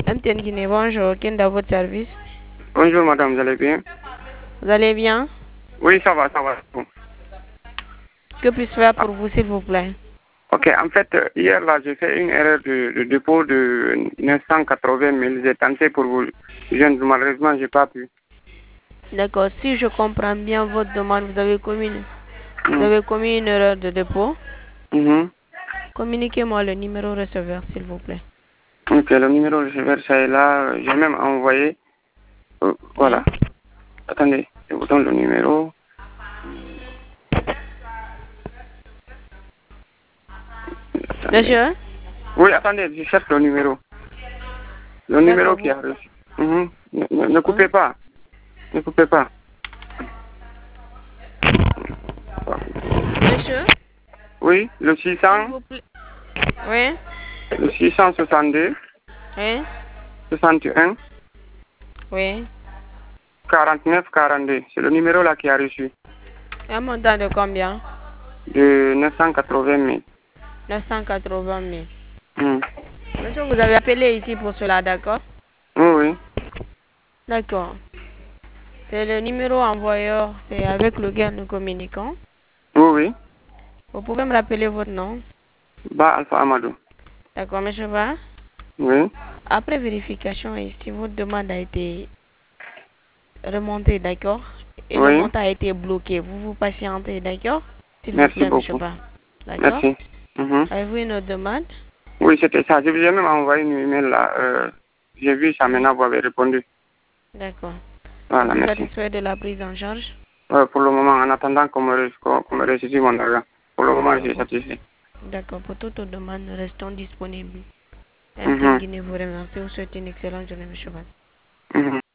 MTN Guinée, bonjour. Qui est dans votre service? Bonjour madame, vous allez bien? Vous allez bien? Oui, ça va, ça va. Que puis-je faire pour vous, s'il vous plaît? Ok, en fait, hier là, j'ai fait une erreur de dépôt de 980 000. J'ai tenté pour vous joindre, malheureusement, j'ai pas pu. D'accord. Si je comprends bien votre demande, vous avez commis une erreur de dépôt. Mhm. Communiquez-moi le numéro receveur, s'il vous plaît. Ok, le numéro de receveur, ça est là. J'ai même envoyé. Voilà. Oui. Attendez, je vous donne le numéro. Attendez. Monsieur? Oui, attendez, je cherche le numéro. Le numéro D'accord. qui a reçu. Mhm. Ne coupez pas. Ne coupez pas. Monsieur? Oui, le S'il 600, vous plaît. Oui? le 662, Oui? 61, Oui. 49, 42. C'est le numéro là qui a reçu. Un montant de combien? De 980 000. 980 000. Hmm. Monsieur, vous avez appelé ici pour cela, d'accord? Oui, oui. D'accord. C'est le numéro envoyeur, c'est avec lequel nous communiquons. Oui, oui. Vous pouvez me rappeler votre nom? Ba Alpha Amadou. D'accord, monsieur Ba. Oui. Après vérification, ici, votre demande a été remontée, d'accord? Et le Oui. montant a été bloqué. Vous vous patientez, d'accord? S'il vous Merci plaît, monsieur beaucoup. Ba. D'accord? Merci. Mhm. Avez-vous une autre demande? Oui, c'était ça. Je vous ai même envoyé une email là. J'ai vu ça maintenant, vous avez répondu. D'accord. Voilà, Êtes-vous merci. satisfait de la prise en charge? Pour le moment, en attendant qu'on me restitue mon argent. Pour le moment, je D'accord. suis satisfait. D'accord. Pour toute autre demande, nous restons disponibles. MTN Mhm. Guinée vous remercie. Vous souhaite une excellente journée, monsieur Ba. Mhm.